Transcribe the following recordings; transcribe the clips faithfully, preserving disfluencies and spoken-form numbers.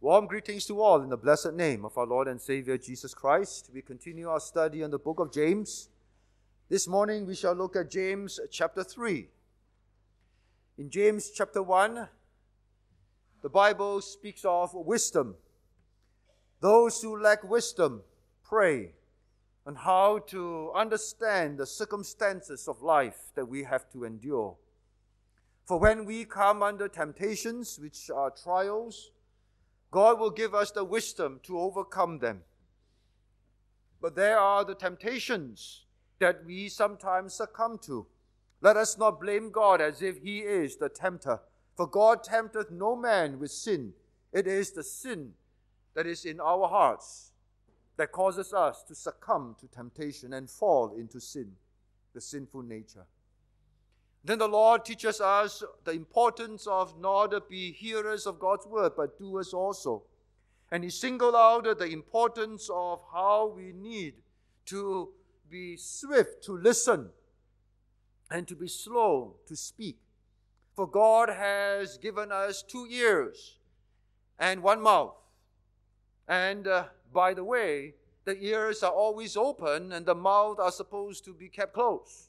Warm greetings to all in the blessed name of our Lord and Savior Jesus Christ. We continue our study on the book of James. This morning we shall look at James chapter three. In James chapter one, the Bible speaks of wisdom. Those who lack wisdom pray on how to understand the circumstances of life that we have to endure. For when we come under temptations, which are trials, God will give us the wisdom to overcome them. But there are the temptations that we sometimes succumb to. Let us not blame God as if He is the tempter. For God tempteth no man with sin. It is the sin that is in our hearts that causes us to succumb to temptation and fall into sin, the sinful nature. Then the Lord teaches us the importance of not be hearers of God's word, but doers also. And He singled out the importance of how we need to be swift to listen and to be slow to speak. For God has given us two ears and one mouth. And uh, by the way, the ears are always open and the mouth are supposed to be kept closed.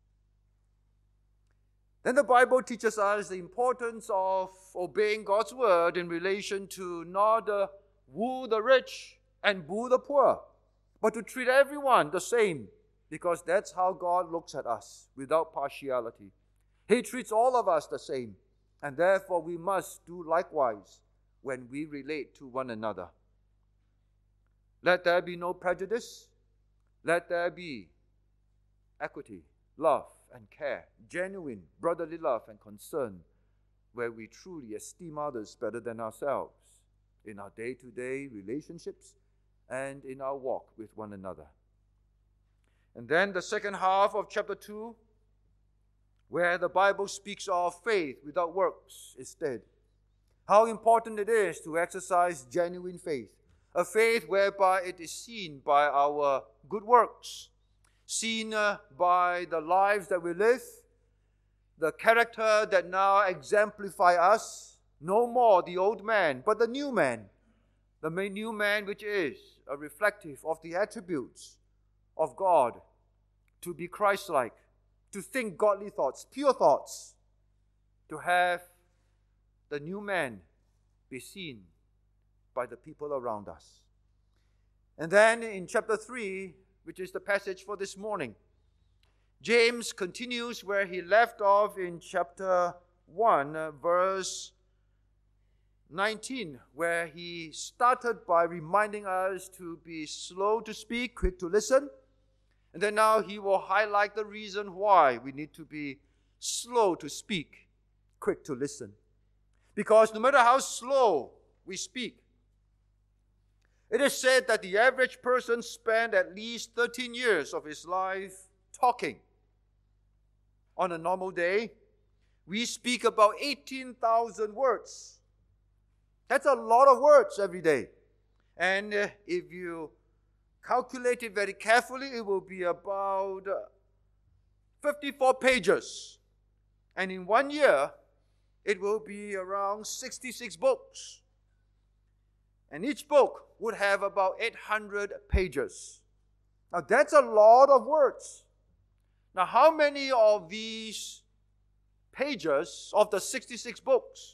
Then the Bible teaches us the importance of obeying God's word in relation to not uh, woo the rich and boo the poor, but to treat everyone the same, because that's how God looks at us, without partiality. He treats all of us the same, and therefore we must do likewise when we relate to one another. Let there be no prejudice. Let there be equity, love, and care, genuine brotherly love and concern, where we truly esteem others better than ourselves in our day-to-day relationships and in our walk with one another. And then the second half of chapter two, where the Bible speaks of faith without works instead. How important it is to exercise genuine faith, a faith whereby it is seen by our good works, seen uh, by the lives that we live, the character that now exemplify us, no more the old man, but the new man, the new man which is a reflective of the attributes of God, to be Christ-like, to think godly thoughts, pure thoughts, to have the new man be seen by the people around us. And then in chapter three, which is the passage for this morning, James continues where he left off in chapter one, uh, verse nineteen, where he started by reminding us to be slow to speak, quick to listen. And then now he will highlight the reason why we need to be slow to speak, quick to listen. Because no matter how slow we speak, it is said that the average person spent at least thirteen years of his life talking. On a normal day, we speak about eighteen thousand words. That's a lot of words every day. And uh, if you calculate it very carefully, it will be about uh, fifty-four pages. And in one year, it will be around sixty-six books. And each book would have about eight hundred pages. Now that's a lot of words. Now how many of these pages of the sixty-six books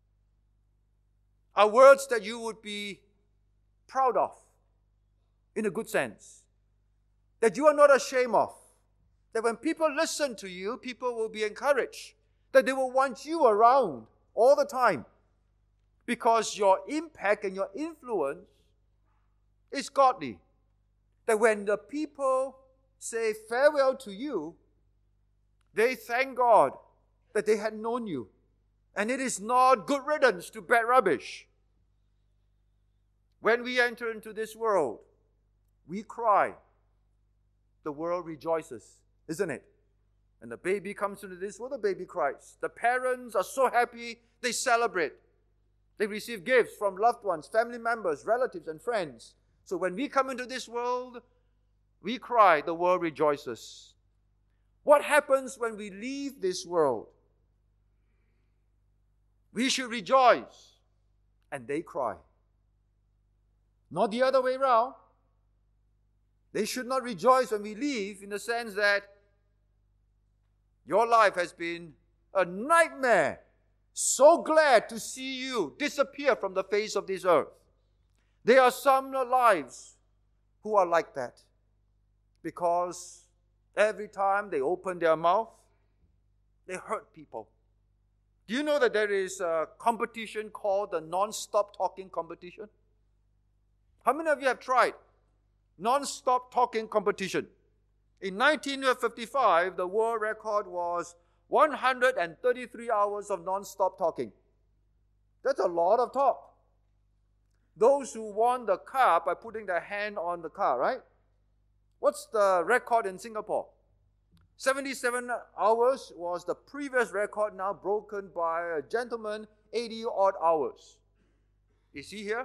are words that you would be proud of, in a good sense, that you are not ashamed of, that when people listen to you, people will be encouraged, that they will want you around all the time, because your impact and your influence is godly. That when the people say farewell to you, they thank God that they had known you. And it is not good riddance to bad rubbish. When we enter into this world, we cry. The world rejoices, isn't it? And the baby comes into this world, the baby cries. The parents are so happy, they celebrate. They receive gifts from loved ones, family members, relatives, and friends. So when we come into this world, we cry, the world rejoices. What happens when we leave this world? We should rejoice, and they cry. not the other way around. They should not rejoice when we leave, in the sense that your life has been a nightmare. So glad to see you disappear from the face of this earth. There are some lives who are like that, because every time they open their mouth, they hurt people. Do you know that there is a competition called the non-stop talking competition? How many of you have tried non-stop talking competition? In nineteen fifty-five, the world record was one hundred thirty-three hours of non-stop talking. That's a lot of talk. Those who won the car by putting their hand on the car, right? What's the record in Singapore? seventy-seven hours was the previous record, now broken by a gentleman, eighty odd hours. Is he here?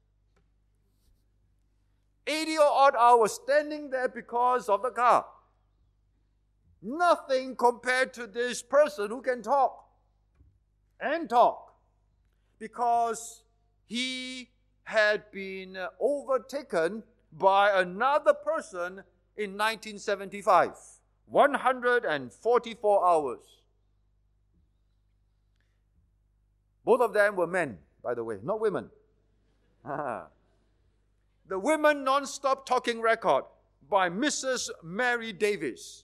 eighty odd hours standing there because of the car. Nothing compared to this person who can talk and talk, because he had been overtaken by another person in nineteen seventy-five. one hundred forty-four hours. Both of them were men, by the way, not women. The women non-stop talking record by Missus Mary Davis.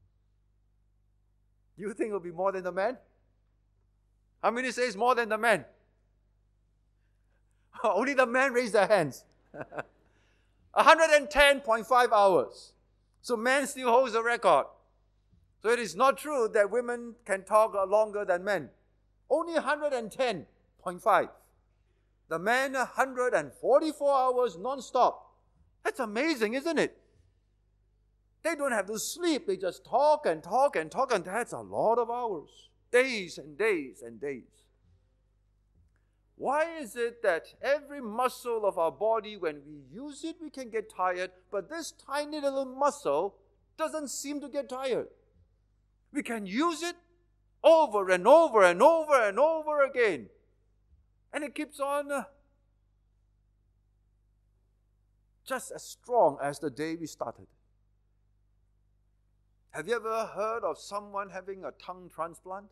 Do you think it will be more than the men? How many says more than the men? Only the men raise their hands. one hundred ten point five hours. So men still holds the record. So it is not true that women can talk longer than men. Only one hundred ten point five. The men, one hundred forty-four hours non-stop. That's amazing, isn't it? They don't have to sleep. They just talk and talk and talk, and that's a lot of hours. Days and days and days. Why is it that every muscle of our body, when we use it, we can get tired, but this tiny little muscle doesn't seem to get tired? We can use it over and over and over and over again. And it keeps on uh, just as strong as the day we started. Have you ever heard of someone having a tongue transplant?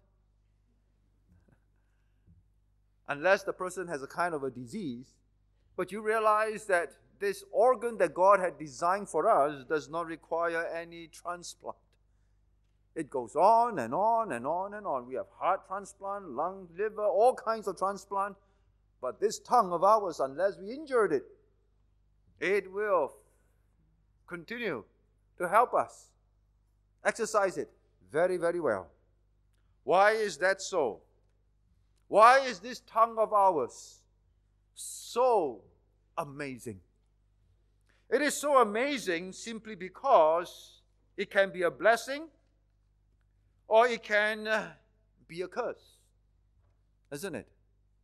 Unless the person has a kind of a disease, but you realize that this organ that God had designed for us does not require any transplant. It goes on and on and on and on. We have heart transplant, lung, liver, all kinds of transplant. But this tongue of ours, unless we injured it, it will continue to help us. Exercise it very, very well. Why is that so? Why is this tongue of ours so amazing? It is so amazing simply because it can be a blessing or it can be a curse, isn't it?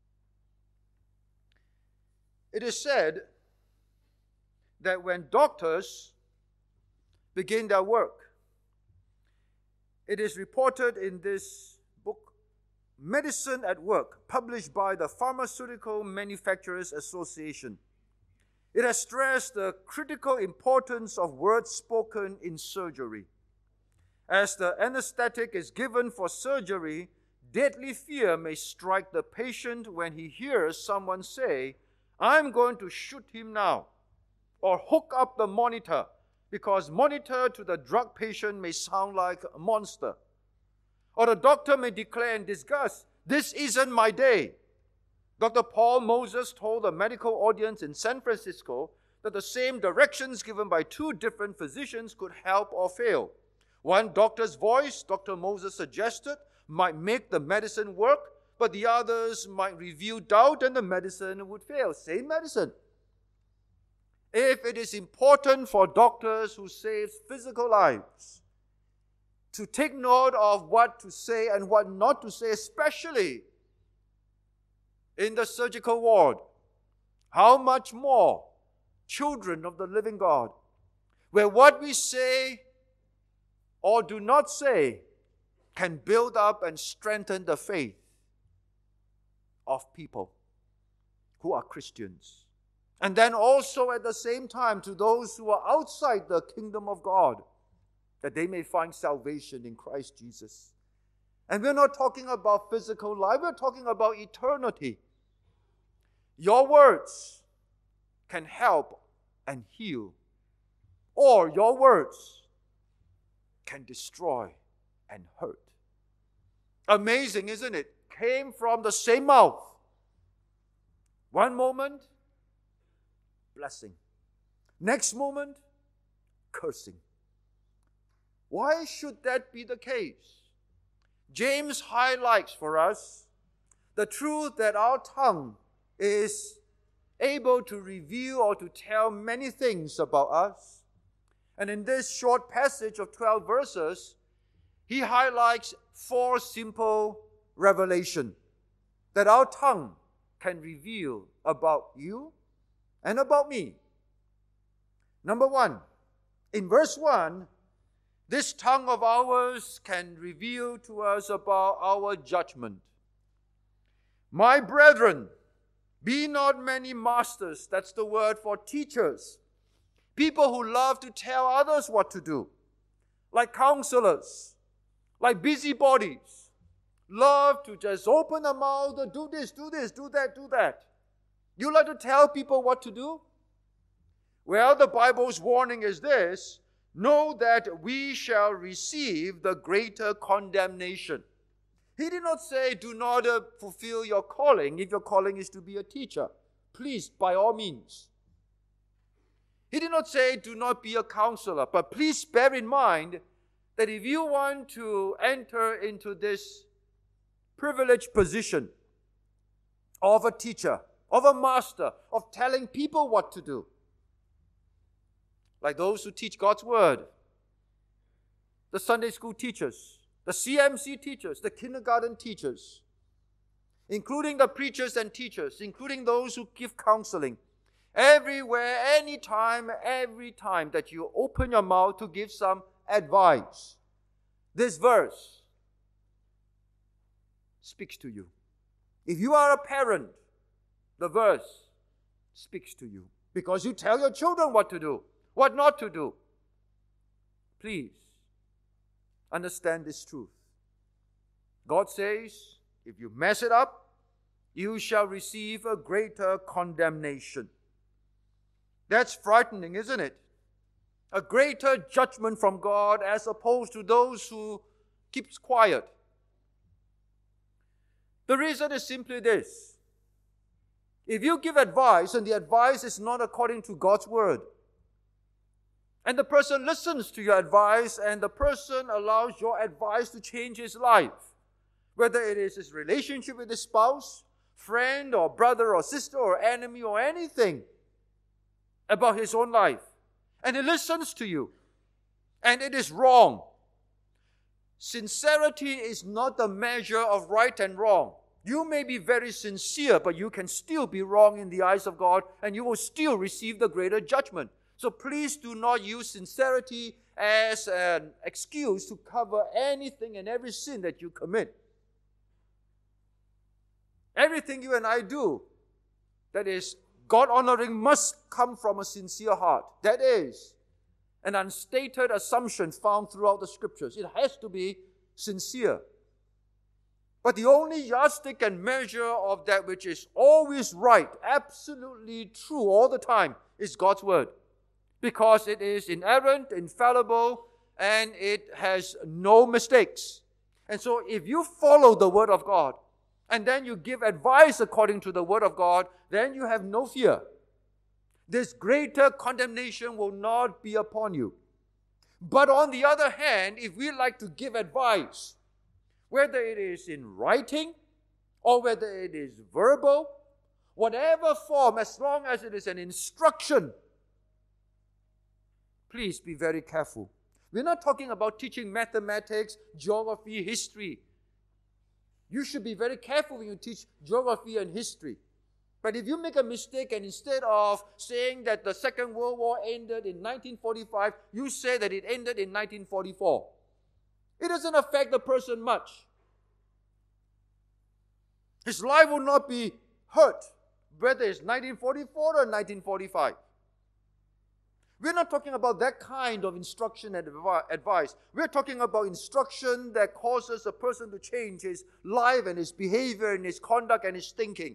It is said that when doctors begin their work, it is reported in this book, Medicine at Work, published by the Pharmaceutical Manufacturers Association. It has stressed the critical importance of words spoken in surgery. As the anesthetic is given for surgery, deadly fear may strike the patient when he hears someone say, "I'm going to shoot him now," or "hook up the monitor," because monitor to the drug patient may sound like a monster. Or the doctor may declare in disgust, "This isn't my day." Doctor Paul Moses told a medical audience in San Francisco that the same directions given by two different physicians could help or fail. One doctor's voice, Doctor Moses suggested, might make the medicine work, but the others might reveal doubt and the medicine would fail. Same medicine. If it is important for doctors who save physical lives to take note of what to say and what not to say, especially in the surgical ward, how much more children of the living God, where what we say or do not say can build up and strengthen the faith of people who are Christians. And then also at the same time to those who are outside the kingdom of God, that they may find salvation in Christ Jesus. And we're not talking about physical life, we're talking about eternity. Your words can help and heal, or your words can destroy and hurt. Amazing, isn't it? Came from the same mouth. One moment, blessing. Next moment, cursing. Why should that be the case? James highlights for us the truth that our tongue is able to reveal or to tell many things about us. And in this short passage of twelve verses, he highlights four simple revelations that our tongue can reveal about you and about me. Number one, in verse one, this tongue of ours can reveal to us about our judgment. My brethren, be not many masters. That's the word for teachers. People who love to tell others what to do. Like counselors, like busybodies. Love to just open their mouth, do this, do this, do that, do that. You like to tell people what to do? Well, the Bible's warning is this: know that we shall receive the greater condemnation. He did not say, do not uh, fulfill your calling if your calling is to be a teacher. Please, by all means. He did not say, do not be a counselor. But please bear in mind that if you want to enter into this privileged position of a teacher, of a master, of telling people what to do, like those who teach God's word, the Sunday school teachers, the C M C teachers, the kindergarten teachers, including the preachers and teachers, including those who give counseling, everywhere, anytime, every time that you open your mouth to give some advice, this verse speaks to you. If you are a parent, the verse speaks to you because you tell your children what to do, what not to do. Please understand this truth. God says, if you mess it up, you shall receive a greater condemnation. That's frightening, isn't it? A greater judgment from God as opposed to those who keep quiet. The reason is simply this: if you give advice and the advice is not according to God's word, and the person listens to your advice and the person allows your advice to change his life, whether it is his relationship with his spouse, friend or brother or sister or enemy or anything about his own life, and he listens to you, and it is wrong. Sincerity is not the measure of right and wrong. You may be very sincere, but you can still be wrong in the eyes of God, and you will still receive the greater judgment. So please do not use sincerity as an excuse to cover anything and every sin that you commit. Everything you and I do that is God-honoring must come from a sincere heart. That is an unstated assumption found throughout the Scriptures. It has to be sincere. But the only yardstick and measure of that which is always right, absolutely true all the time, is God's Word. Because it is inerrant, infallible, and it has no mistakes. And so if you follow the Word of God, and then you give advice according to the Word of God, then you have no fear. This greater condemnation will not be upon you. But on the other hand, if we like to give advice, whether it is in writing or whether it is verbal, whatever form, as long as it is an instruction, please be very careful. We're not talking about teaching mathematics, geography, history. You should be very careful when you teach geography and history. But if you make a mistake and instead of saying that the Second World War ended in nineteen forty-five, you say that it ended in nineteen forty-four, it doesn't affect the person much. His life will not be hurt whether it's nineteen forty-four or nineteen forty-five. We're not talking about that kind of instruction and advice. We're talking about instruction that causes a person to change his life and his behavior and his conduct and his thinking.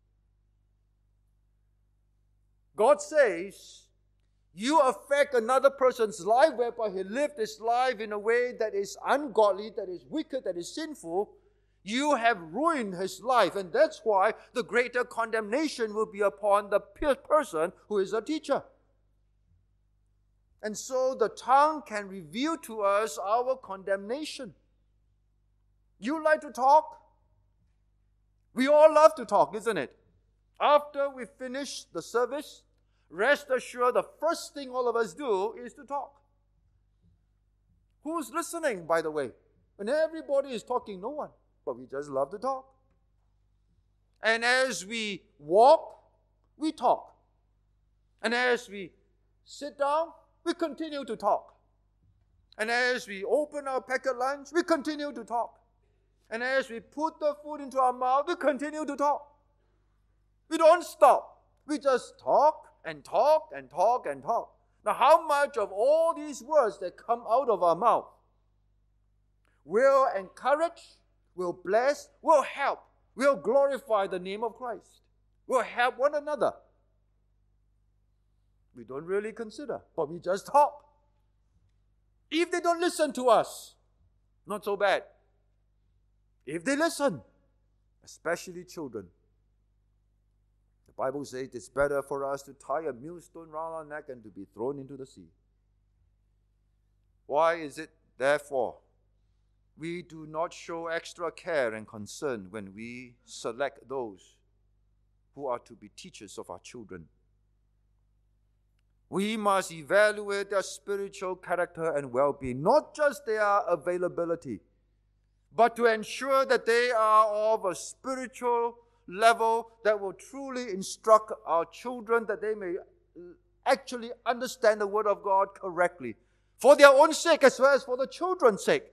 God says, you affect another person's life whereby he lived his life in a way that is ungodly, that is wicked, that is sinful. You have ruined his life, and that's why the greater condemnation will be upon the person who is a teacher. And so the tongue can reveal to us our condemnation. You like to talk? We all love to talk, isn't it? After we finish the service, rest assured the first thing all of us do is to talk. Who's listening, by the way? When everybody is talking, no one. But we just love to talk. And as we walk, we talk. And as we sit down, we continue to talk. And as we open our packet lunch, we continue to talk. And as we put the food into our mouth, we continue to talk. We don't stop. We just talk and talk and talk and talk. Now, how much of all these words that come out of our mouth will encourage, will bless, will help, will glorify the name of Christ, will help one another? We don't really consider, but we just talk. If they don't listen to us, not so bad. If they listen, especially children, the Bible says it's better for us to tie a millstone round our neck and to be thrown into the sea. Why is it, therefore, we do not show extra care and concern when we select those who are to be teachers of our children? We must evaluate their spiritual character and well-being, not just their availability, but to ensure that they are of a spiritual level that will truly instruct our children, that they may actually understand the Word of God correctly, for their own sake as well as for the children's sake.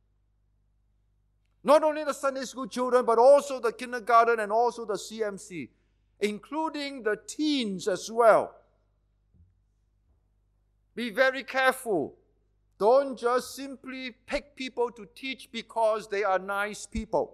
Not only the Sunday school children, but also the kindergarten and also the C M C, including the teens as well. Be very careful. Don't just simply pick people to teach because they are nice people.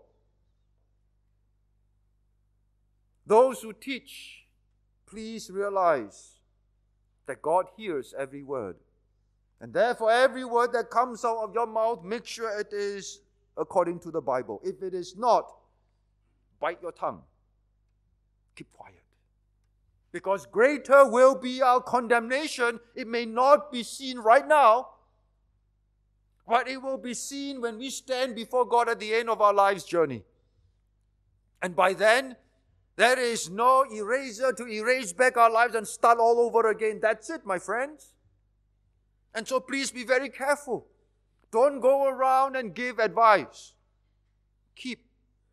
Those who teach, please realize that God hears every word. And therefore, every word that comes out of your mouth, make sure it is according to the Bible. If it is not, bite your tongue. Keep quiet. Because greater will be our condemnation. It may not be seen right now, but it will be seen when we stand before God at the end of our life's journey. And by then, there is no eraser to erase back our lives and start all over again. That's it, my friends. And so please be very careful. Don't go around and give advice. Keep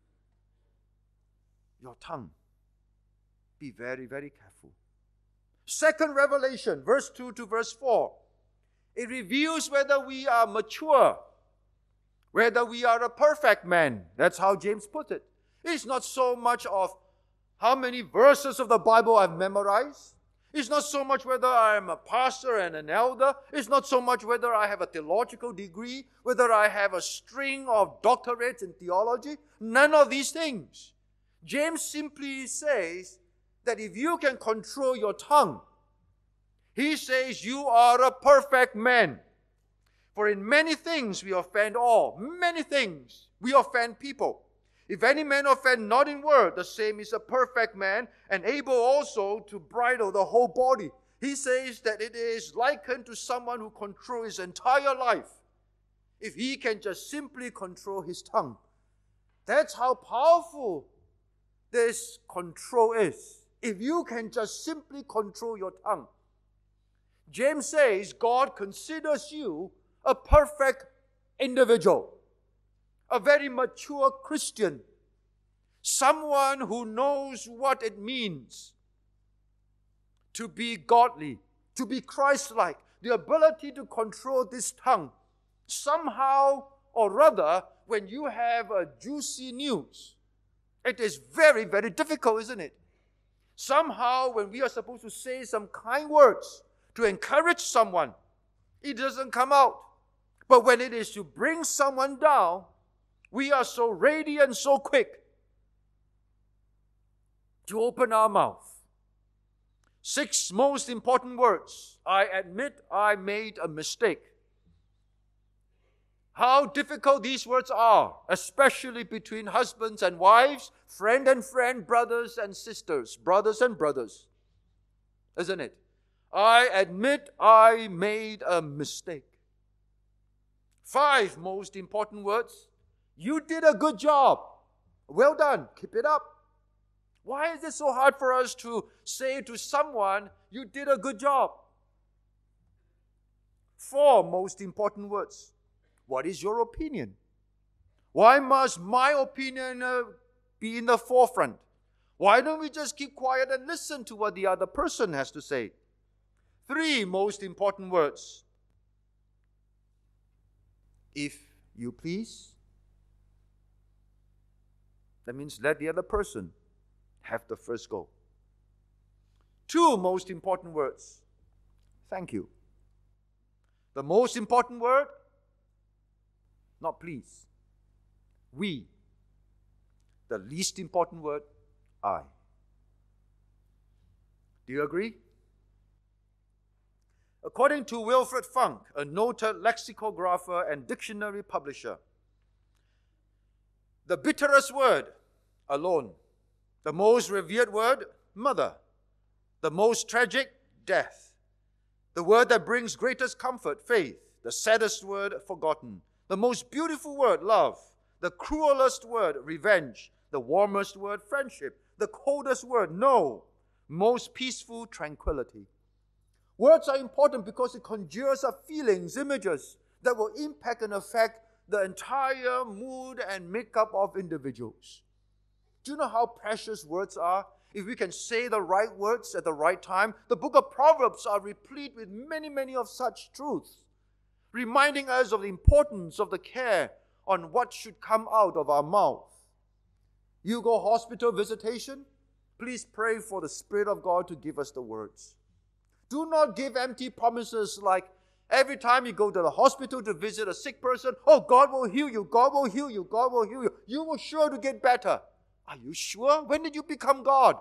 your tongue. Be very, very careful. Second revelation, verse two to verse four. It reveals whether we are mature, whether we are a perfect man. That's how James put it. It's not so much of how many verses of the Bible I've memorized. It's not so much whether I am a pastor and an elder. It's not so much whether I have a theological degree, whether I have a string of doctorates in theology. None of these things. James simply says that if you can control your tongue, he says you are a perfect man. For in many things we offend all. Many things we offend people. If any man offend not in word, the same is a perfect man, and able also to bridle the whole body. He says that it is likened to someone who controls his entire life. If he can just simply control his tongue. That's how powerful this control is. If you can just simply control your tongue. James says God considers you a perfect individual, a very mature Christian, someone who knows what it means to be godly, to be Christ-like, the ability to control this tongue. Somehow or rather, when you have a juicy news, it is very, very difficult, isn't it? Somehow, when we are supposed to say some kind words to encourage someone, it doesn't come out. But when it is to bring someone down, we are so ready and so quick to open our mouth. Six most important words. I admit I made a mistake. How difficult these words are, especially between husbands and wives, friend and friend, brothers and sisters, brothers and brothers. Isn't it? I admit I made a mistake. Five most important words. You did a good job. Well done. Keep it up. Why is it so hard for us to say to someone, you did a good job? Four most important words. What is your opinion? Why must my opinion uh, be in the forefront? Why don't we just keep quiet and listen to what the other person has to say? Three most important words. If you please. That means let the other person have the first go. Two most important words. Thank you. The most important word, not please. We. The least important word, I. Do you agree? According to Wilfred Funk, a noted lexicographer and dictionary publisher, the bitterest word, alone. The most revered word, mother. The most tragic, death. The word that brings greatest comfort, faith. The saddest word, forgotten. The most beautiful word, love. The cruelest word, revenge. The warmest word, friendship. The coldest word, no. Most peaceful, tranquility. Words are important because it conjures up feelings, images that will impact and affect the entire mood and makeup of individuals. Do you know how precious words are? If we can say the right words at the right time, the book of Proverbs are replete with many, many of such truths, reminding us of the importance of the care on what should come out of our mouth. You go hospital visitation, please pray for the Spirit of God to give us the words. Do not give empty promises like every time you go to the hospital to visit a sick person, oh, God will heal you, God will heal you, God will heal you. You will sure to get better. Are you sure? When did you become God?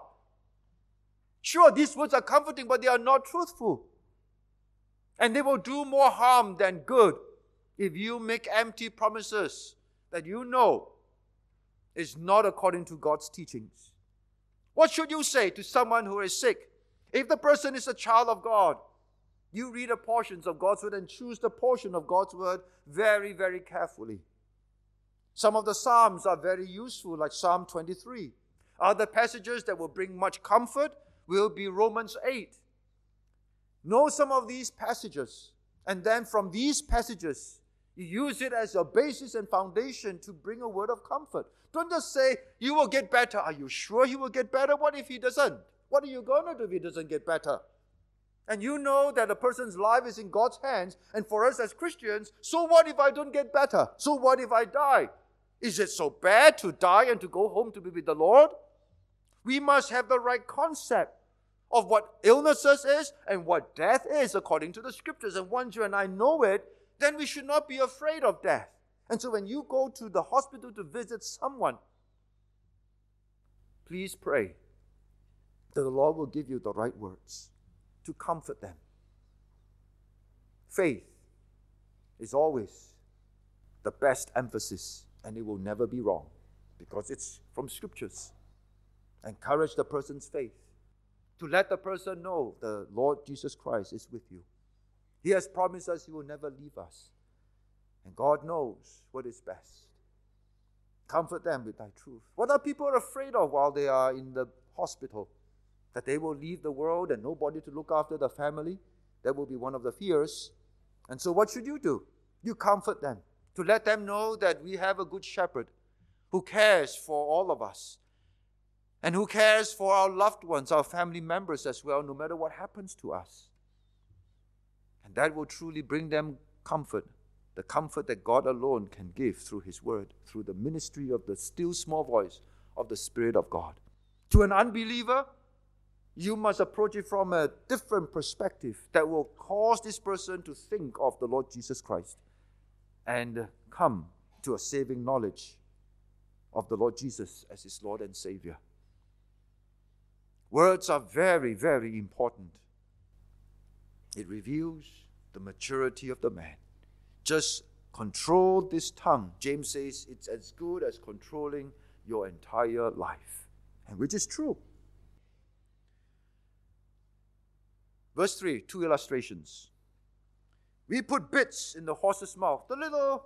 Sure, these words are comforting, but they are not truthful. And they will do more harm than good if you make empty promises that you know is not according to God's teachings. What should you say to someone who is sick? If the person is a child of God, you read the portions of God's word and choose the portion of God's word very, very carefully. Some of the Psalms are very useful, like Psalm twenty-three. Other passages that will bring much comfort will be Romans eight. Know some of these passages, and then from these passages, you use it as a basis and foundation to bring a word of comfort. Don't just say, you will get better. Are you sure he will get better? What if he doesn't? What are you going to do if he doesn't get better? And you know that a person's life is in God's hands, and for us as Christians, so what if I don't get better? So what if I die? Is it so bad to die and to go home to be with the Lord? We must have the right concept of what illnesses is and what death is according to the Scriptures. And once you and I know it, then we should not be afraid of death. And so when you go to the hospital to visit someone, please pray that the Lord will give you the right words to comfort them. Faith is always the best emphasis, and it will never be wrong because it's from Scriptures. Encourage the person's faith to let the person know the Lord Jesus Christ is with you. He has promised us He will never leave us. And God knows what is best. Comfort them with thy truth. What are people afraid of while they are in the hospital? That they will leave the world and nobody to look after the family? That will be one of the fears. And so what should you do? You comfort them to let them know that we have a good shepherd who cares for all of us and who cares for our loved ones, our family members as well, no matter what happens to us. And that will truly bring them comfort, the comfort that God alone can give through His word, through the ministry of the still small voice of the Spirit of God. To an unbeliever, You must approach it from a different perspective that will cause this person to think of the Lord Jesus Christ and come to a saving knowledge of the Lord Jesus as his Lord and Savior. Words are very, very important. It reveals the maturity of the man. Just control this tongue. James says it's as good as controlling your entire life, and which is true. Verse three, two illustrations. We put bits in the horse's mouth, the little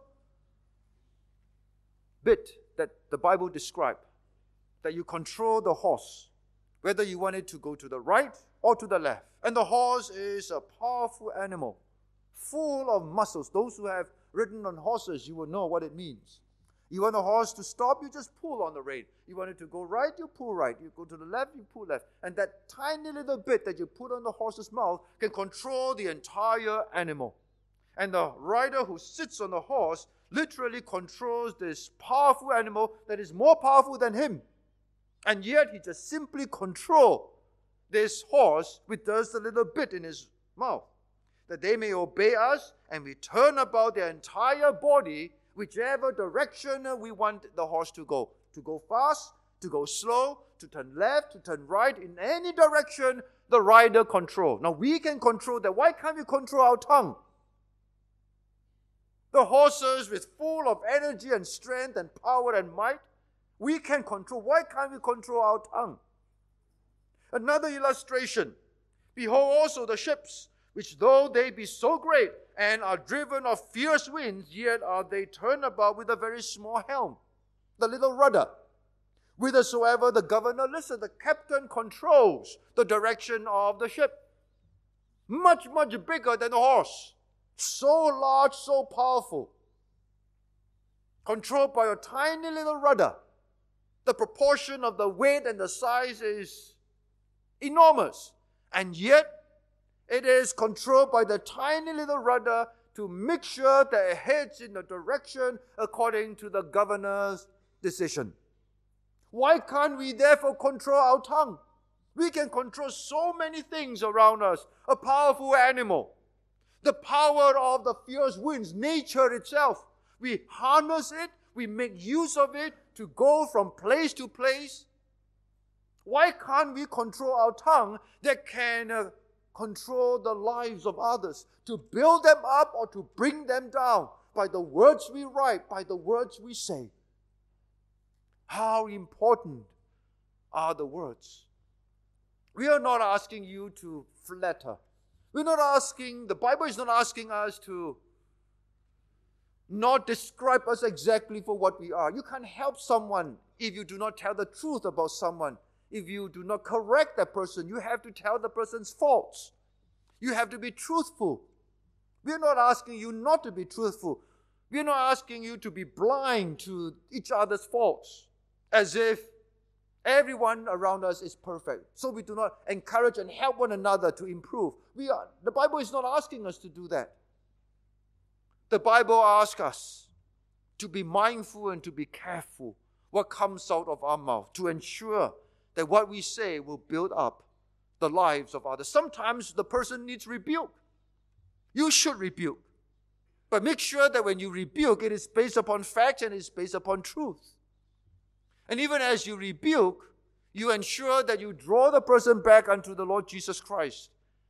bit that the Bible described, that you control the horse, whether you want it to go to the right or to the left. And the horse is a powerful animal, full of muscles. Those who have ridden on horses, you will know what it means. You want a horse to stop, you just pull on the rein. You want it to go right, you pull right. You go to the left, you pull left. And that tiny little bit that you put on the horse's mouth can control the entire animal. And the rider who sits on the horse literally controls this powerful animal that is more powerful than him. And yet he just simply controls this horse which does the little bit in his mouth, that they may obey us, and we turn about their entire body whichever direction we want the horse to go. To go fast, to go slow, to turn left, to turn right, in any direction the rider controls. Now we can control that. Why can't we control our tongue? The horses with full of energy and strength and power and might, we can control. Why can't we control our tongue? Another illustration. Behold also the ships, which though they be so great and are driven of fierce winds, yet are they turned about with a very small helm, the little rudder. Whithersoever the governor listens, the captain controls the direction of the ship. Much, much bigger than a horse. So large, so powerful. Controlled by a tiny little rudder. The proportion of the weight and the size is enormous. And yet, it is controlled by the tiny little rudder to make sure that it heads in the direction according to the governor's decision. Why can't we therefore control our tongue? We can control so many things around us. A powerful animal, the power of the fierce winds, nature itself. We harness it, we make use of it to go from place to place. Why can't we control our tongue that can uh, control the lives of others, to build them up or to bring them down by the words we write, by the words we say? How important are the words? We are not asking you to flatter. We're not asking, the Bible is not asking us to not describe us exactly for what we are. You can't help someone if you do not tell the truth about someone. If you do not correct that person, you have to tell the person's faults. You have to be truthful. We're not asking you not to be truthful. We're not asking you to be blind to each other's faults, as if everyone around us is perfect. So we do not encourage and help one another to improve. We are, the Bible is not asking us to do that. The Bible asks us to be mindful and to be careful what comes out of our mouth, to ensure that what we say will build up the lives of others. Sometimes the person needs rebuke. You should rebuke. But make sure that when you rebuke, it is based upon fact and it is based upon truth. And even as you rebuke, you ensure that you draw the person back unto the Lord Jesus Christ.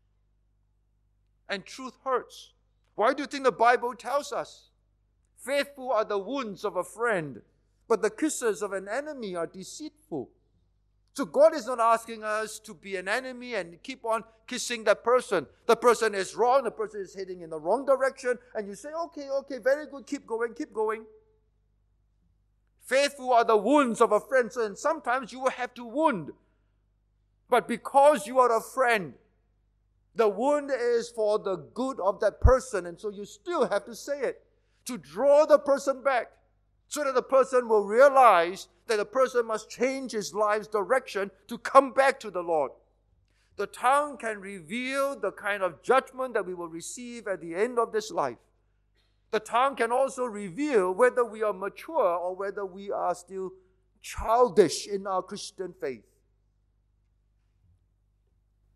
And truth hurts. Why do you think the Bible tells us? Faithful are the wounds of a friend, but the kisses of an enemy are deceitful. So God is not asking us to be an enemy and keep on kissing that person. The person is wrong, the person is heading in the wrong direction, and you say, okay, okay, very good, keep going, keep going. Faithful are the wounds of a friend, so and sometimes you will have to wound. But because you are a friend, the wound is for the good of that person, and so you still have to say it to draw the person back, so that the person will realize that the person must change his life's direction to come back to the Lord. The tongue can reveal the kind of judgment that we will receive at the end of this life. The tongue can also reveal whether we are mature or whether we are still childish in our Christian faith.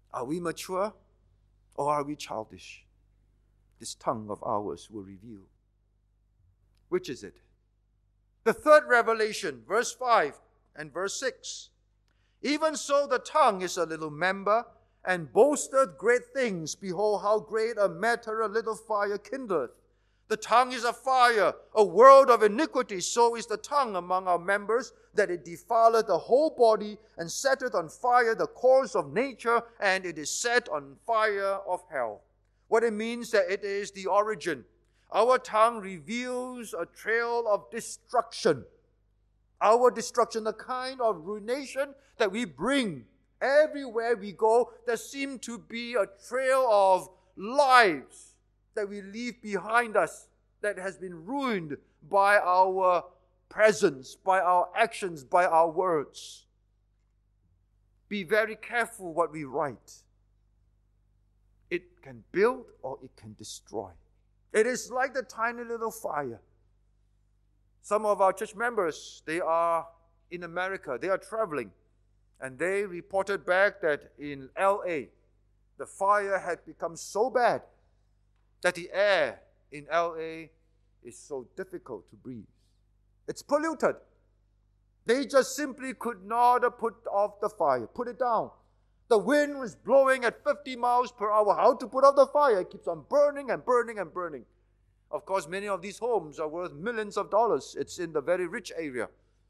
Are we mature or are we childish? This tongue of ours will reveal. Which is it? The third revelation, verse five and verse six. Even so the tongue is a little member, and boasteth great things. Behold, how great a matter a little fire kindleth. The tongue is a fire, a world of iniquity. So is the tongue among our members, that it defileth the whole body, and setteth on fire the course of nature, and it is set on fire of hell. What it means that it is the origin. Our tongue reveals a trail of destruction. Our destruction, the kind of ruination that we bring everywhere we go. There seems to be a trail of lives that we leave behind us that has been ruined by our presence, by our actions, by our words. Be very careful what we write. It can build or it can destroy. It is like the tiny little fire. Some of our church members, they are in America, they are traveling, and they reported back that in L A, the fire had become so bad that the air in L A is so difficult to breathe. It's polluted. They just simply could not put off the fire, put it down. The wind was blowing at fifty miles per hour. How to put out the fire? It keeps on burning and burning and burning. Of course, many of these homes are worth millions of dollars. It's in the very rich area.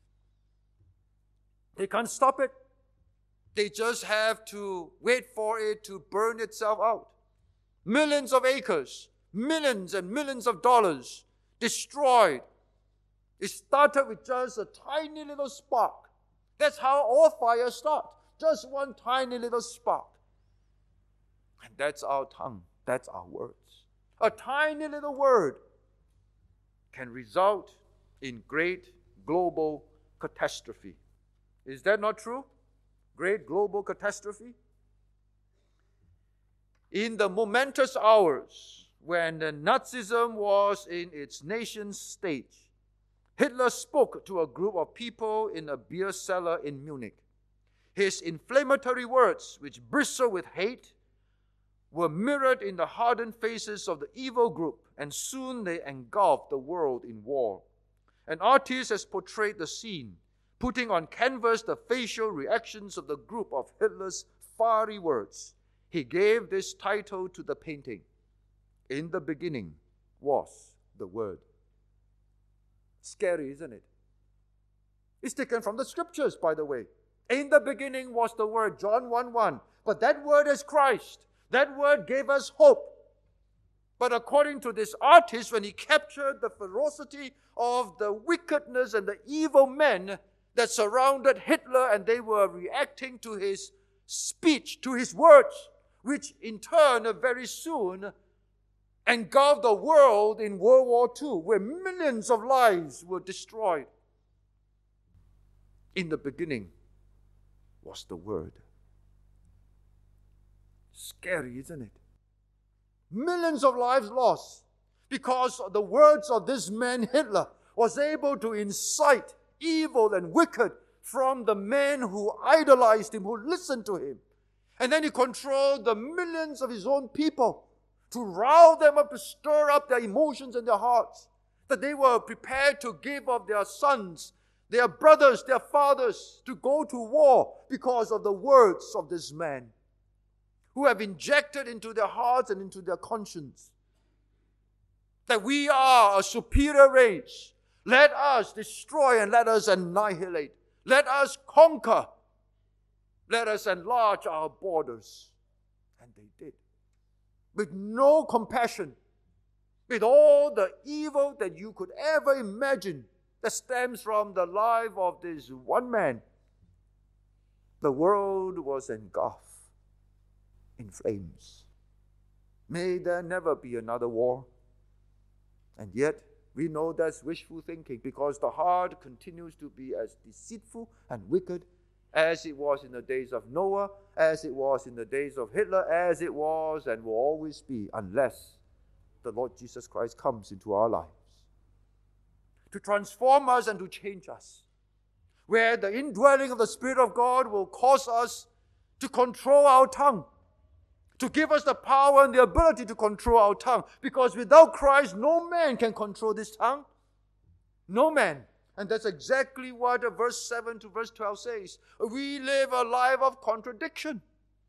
They can't stop it. They just have to wait for it to burn itself out. Millions of acres, millions and millions of dollars destroyed. It started with just a tiny little spark. That's how all fires start. Just one tiny little spark. And that's our tongue. That's our words. A tiny little word can result in great global catastrophe. Is that not true? Great global catastrophe? In the momentous hours when the Nazism was in its nascent stage, Hitler spoke to a group of people in a beer cellar in Munich. His inflammatory words, which bristle with hate, were mirrored in the hardened faces of the evil group, and soon they engulfed the world in war. An artist has portrayed the scene, putting on canvas the facial reactions of the group of Hitler's fiery words. He gave this title to the painting: In the beginning was the Word. Scary, isn't it? It's taken from the scriptures, by the way. In the beginning was the Word, John one one. But that Word is Christ. That Word gave us hope. But according to this artist, when he captured the ferocity of the wickedness and the evil men that surrounded Hitler, and they were reacting to his speech, to his words, which in turn very soon engulfed the world in World War Two, where millions of lives were destroyed. In the beginning was the Word. Scary, isn't it? Millions of lives lost because the words of this man Hitler was able to incite evil and wicked from the men who idolized him, who listened to him. And then he controlled the millions of his own people to rile them up, to stir up their emotions and their hearts, that they were prepared to give up their sons, their brothers, their fathers, to go to war because of the words of this man, who have injected into their hearts and into their conscience that we are a superior race. Let us destroy and let us annihilate. Let us conquer. Let us enlarge our borders. And they did. With no compassion, with all the evil that you could ever imagine that stems from the life of this one man, the world was engulfed in flames. May there never be another war. And yet, we know that's wishful thinking, because the heart continues to be as deceitful and wicked as it was in the days of Noah, as it was in the days of Hitler, as it was and will always be, unless the Lord Jesus Christ comes into our lives to transform us and to change us, where the indwelling of the Spirit of God will cause us to control our tongue, to give us the power and the ability to control our tongue. Because without Christ, no man can control this tongue. No man. And that's exactly what verse seven to verse twelve says. We live a life of contradiction.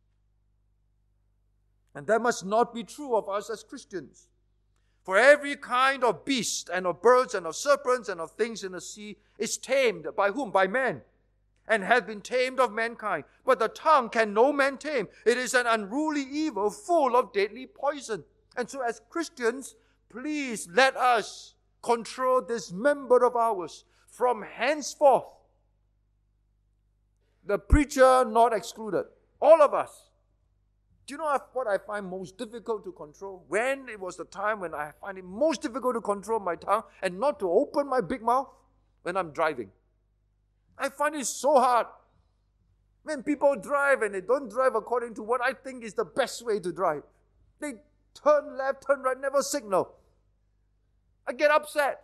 And that must not be true of us as Christians. For every kind of beast and of birds and of serpents and of things in the sea is tamed by whom? By man. And hath been tamed of mankind. But the tongue can no man tame. It is an unruly evil full of deadly poison. And so as Christians, please let us control this member of ours from henceforth. The preacher not excluded. All of us. Do you know what I find most difficult to control? When it was the time when I find it most difficult to control my tongue and not to open my big mouth? When I'm driving. I find it so hard. When people drive and they don't drive according to what I think is the best way to drive. They turn left, turn right, never signal. I get upset.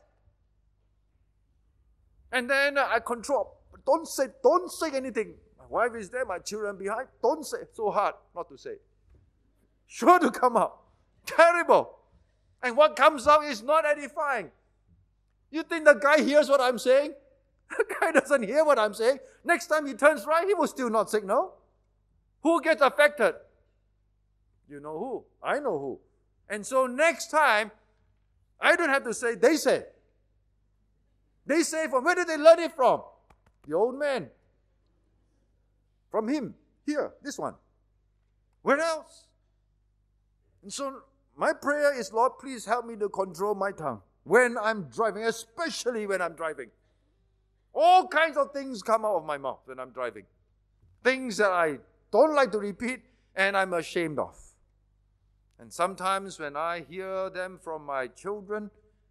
And then uh, I control. Don't say, don't say anything. My wife is there, my children behind. Don't say. So hard not to say. Sure to come out. Terrible. And what comes out is not edifying. You think the guy hears what I'm saying? The guy doesn't hear what I'm saying. Next time he turns right, he will still not signal. Who gets affected? You know who. I know who. And so next time, I don't have to say, they say. They say from where did they learn it from? The old man. From him. Here, this one. Where else? And so my prayer is, Lord, please help me to control my tongue when I'm driving, especially when I'm driving. All kinds of things come out of my mouth when I'm driving. Things that I don't like to repeat and I'm ashamed of. And sometimes when I hear them from my children,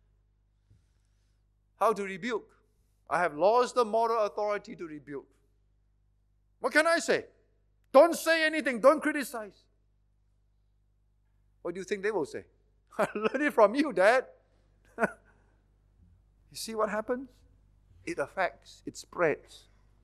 how to rebuke. I have lost the moral authority to rebuke. What can I say? Don't say anything. Don't criticize. What do you think they will say? I learned it from you, Dad. You see what happens? It affects, it spreads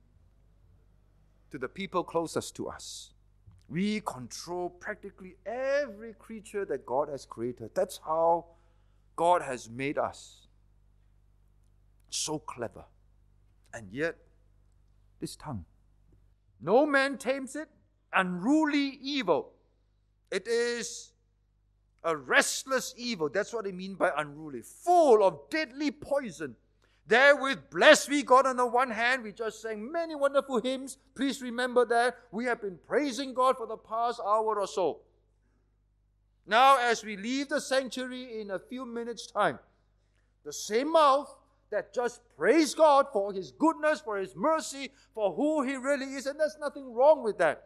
to the people closest to us. We control practically every creature that God has created. That's how God has made us. So clever. And yet, this tongue. No man tames it. Unruly evil. It is a restless evil. That's what they mean by unruly. Full of deadly poison. Therewith, bless we God on the one hand. We just sang many wonderful hymns. Please remember that. We have been praising God for the past hour or so. Now, as we leave the sanctuary in a few minutes' time, the same mouth that just praised God for His goodness, for His mercy, for who He really is, and there's nothing wrong with that.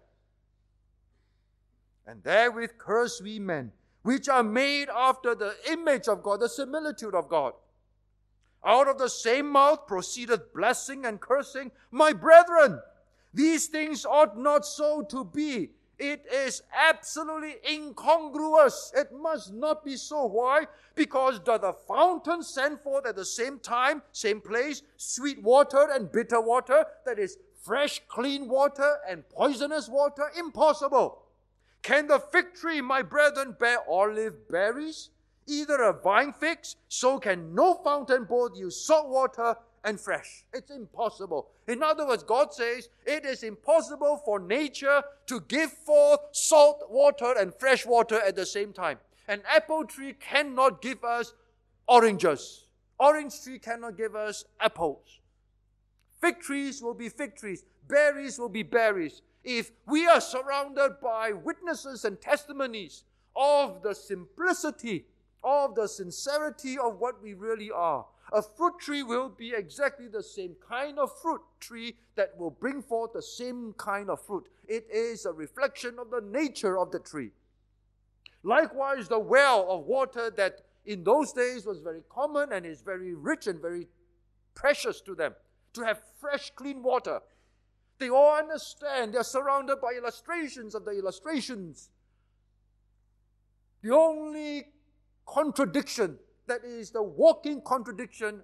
And therewith curse we men, which are made after the image of God, the similitude of God. Out of the same mouth proceedeth blessing and cursing. My brethren, these things ought not so to be. It is absolutely incongruous. It must not be so. Why? Because does the fountain send forth at the same time, same place, sweet water and bitter water, that is fresh, clean water and poisonous water? Impossible. Can the fig tree, my brethren, bear olive berries? Either a vine figs, so can no fountain both use salt water and fresh. It's impossible. In other words, God says it is impossible for nature to give forth salt water and fresh water at the same time. An apple tree cannot give us oranges. Orange tree cannot give us apples. Fig trees will be fig trees. Berries will be berries. If we are surrounded by witnesses and testimonies of the simplicity, of the sincerity of what we really are, a fruit tree will be exactly the same kind of fruit tree that will bring forth the same kind of fruit. It is a reflection of the nature of the tree. Likewise, the well of water that in those days was very common and is very rich and very precious to them, to have fresh, clean water. They all understand. They are surrounded by illustrations of the illustrations. The only contradiction, that is the walking contradiction,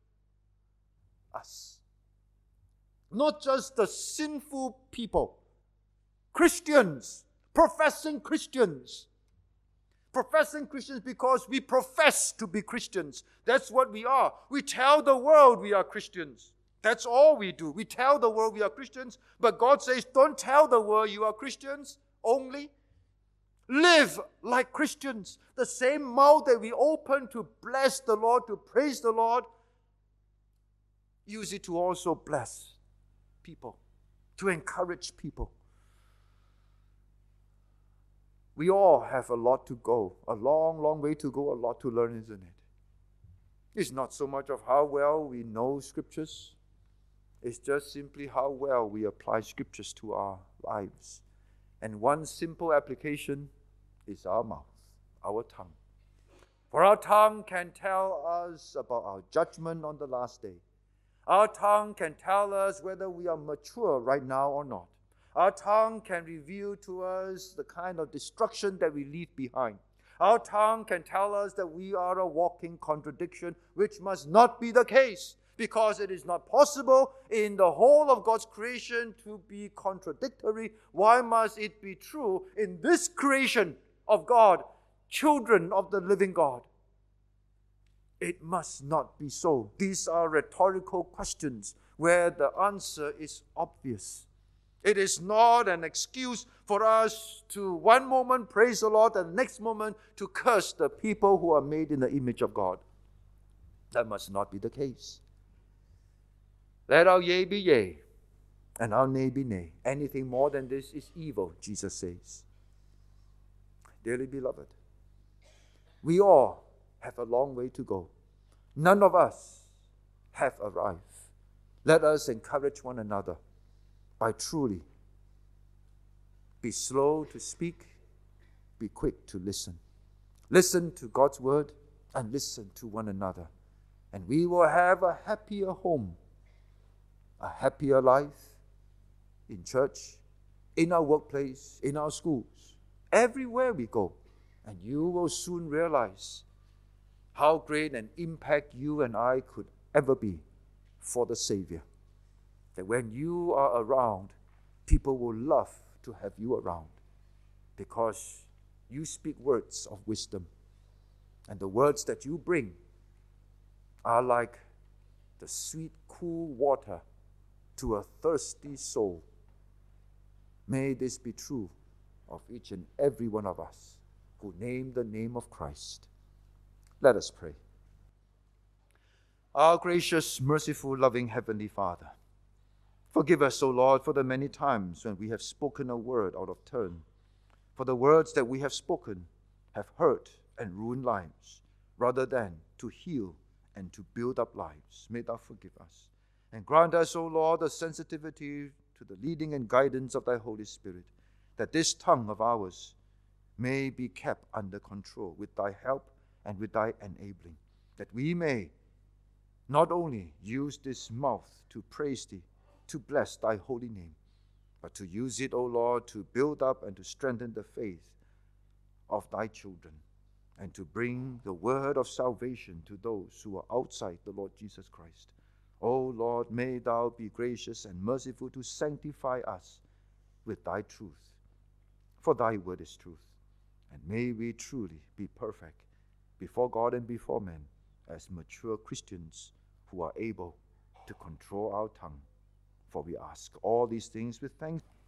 us. Not just the sinful people. Christians Professing Christians. Professing Christians because we profess to be Christians. That's what we are. We tell the world we are Christians. That's all we do. We tell the world we are Christians, but God says, don't tell the world you are Christians only. Live like Christians. The same mouth that we open to bless the Lord, to praise the Lord, use it to also bless people, to encourage people. We all have a lot to go, a long, long way to go, a lot to learn, isn't it? It's not so much of how well we know Scriptures. It's just simply how well we apply Scriptures to our lives. And one simple application is our mouth, our tongue. For our tongue can tell us about our judgment on the last day. Our tongue can tell us whether we are mature right now or not. Our tongue can reveal to us the kind of destruction that we leave behind. Our tongue can tell us that we are a walking contradiction, which must not be the case, because it is not possible in the whole of God's creation to be contradictory. Why must it be true in this creation of God, children of the living God? It must not be so. These are rhetorical questions where the answer is obvious. It is not an excuse for us to one moment praise the Lord and the next moment to curse the people who are made in the image of God. That must not be the case. Let our yea be yea and our nay be nay. Anything more than this is evil, Jesus says. Dearly beloved, we all have a long way to go. None of us have arrived. Let us encourage one another by truly be slow to speak, be quick to listen. Listen to God's word and listen to one another. And we will have a happier home, a happier life in church, in our workplace, in our schools, everywhere we go. And you will soon realize how great an impact you and I could ever be for the Savior. That when you are around, people will love to have you around because you speak words of wisdom. And the words that you bring are like the sweet, cool water to a thirsty soul. May this be true of each and every one of us who name the name of Christ. Let us pray. Our gracious, merciful, loving Heavenly Father, forgive us, O Lord, for the many times when we have spoken a word out of turn, for the words that we have spoken have hurt and ruined lives, rather than to heal and to build up lives. May Thou forgive us. And grant us, O Lord, the sensitivity to the leading and guidance of Thy Holy Spirit, that this tongue of ours may be kept under control with Thy help and with Thy enabling, that we may not only use this mouth to praise Thee, to bless Thy holy name, but to use it, O Lord, to build up and to strengthen the faith of Thy children, and to bring the word of salvation to those who are outside the Lord Jesus Christ. O Lord, may Thou be gracious and merciful to sanctify us with Thy truth, for Thy word is truth. And may we truly be perfect before God and before men as mature Christians who are able to control our tongue. For we ask all these things with thanks.